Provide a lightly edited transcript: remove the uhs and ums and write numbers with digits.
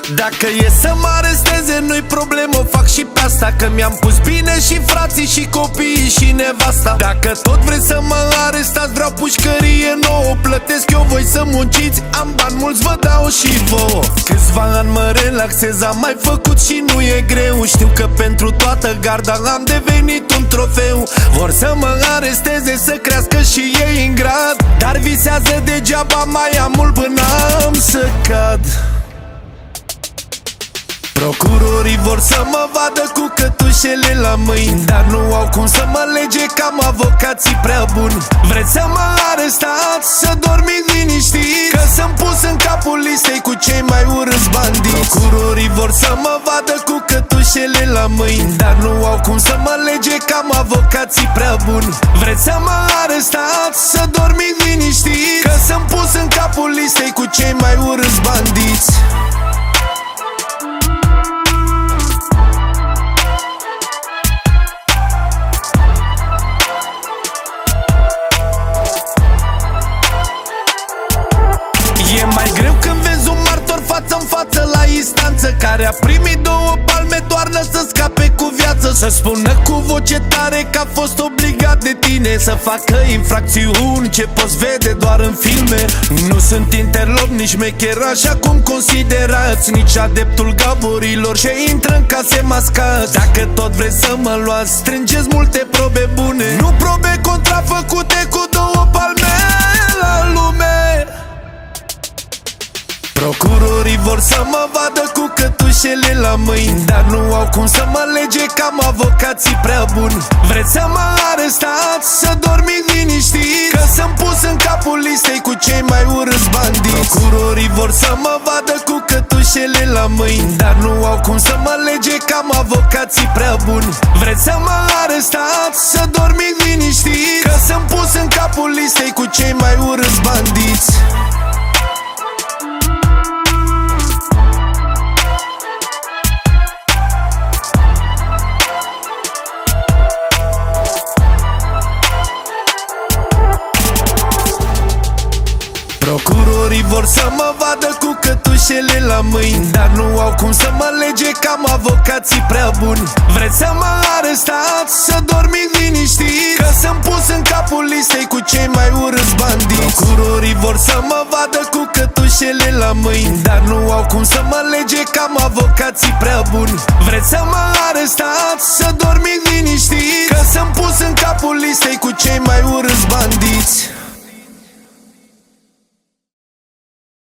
Dacă e să mă aresteze, nu-i problemă, fac și pe asta, că mi-am pus bine și frații și copiii și nevasta. Dacă tot vreți să mă arestați, vreau pușcărie nouă, plătesc eu, voi să munciți, am bani mulți, vă dau și vouă. Câțiva ani mă relaxez, am mai făcut și nu e greu. Știu că pentru toată garda am devenit un trofeu. Vor să mă aresteze, să crească și ei în grad, dar visează degeaba, mai am mult până am să cad. Procurorii vor să mă vadă cu cătușele la mâini, dar nu au cum să mă lege, că am avocații prea buni. Vreți să mă arestați, să dormiți liniștiți, că sunt pus în capul listei cu cei mai urâți bandiți. Procurorii vor să mă vadă cu cătușele la mâini, dar nu au cum să mă lege, că am avocații prea buni. Vreți să mă arestați, să dormiți liniștiți, că sunt pus în capul listei cu cei mai urâți bandiți. E mai greu când vezi un martor față-n față la instanță, care a primit 2 palme doar să scape cu viață. Să spună cu voce tare că a fost obligat de tine să facă infracțiuni ce poți vede doar în filme. Nu sunt interlop, nici mecher așa cum considerați, nici adeptul gaborilor ce intră în case mascați. Dacă tot vreți să mă luați, strângeți multe probe bune, nu probe contrafăcute cu 2 palme la lume. Procurorii vor să mă vadă cu cătușele la mâini, dar nu au cum să mă lege, că am avocații prea buni. Vreți să mă arestați, să dormiți liniștiți, că sunt pus în capul listei cu cei mai urâți bandiți. Procurorii vor să mă vadă cu cătușele la mâini, dar nu au cum să mă lege, că am avocații prea buni. Vreți să mă arestați, să dormiți liniștiți, că sunt pus în capul listei cu cei mai urâți bandiți. Procurorii vor să mă vadă cu cătușele la mâini, dar nu au cum să mă lege, că am avocații prea buni. Vreți să mă arestați, să dormiți liniștiți, că sunt pus în capul listei cu cei mai urâți bandiți. Procurorii vor să mă vadă cu cătușele la mâini, dar nu au cum să mă lege, că am avocații prea buni. Vreți să mă arestați, să dormiți liniștiți, că sunt pus în capul listei cu cei mai urâți bandiți.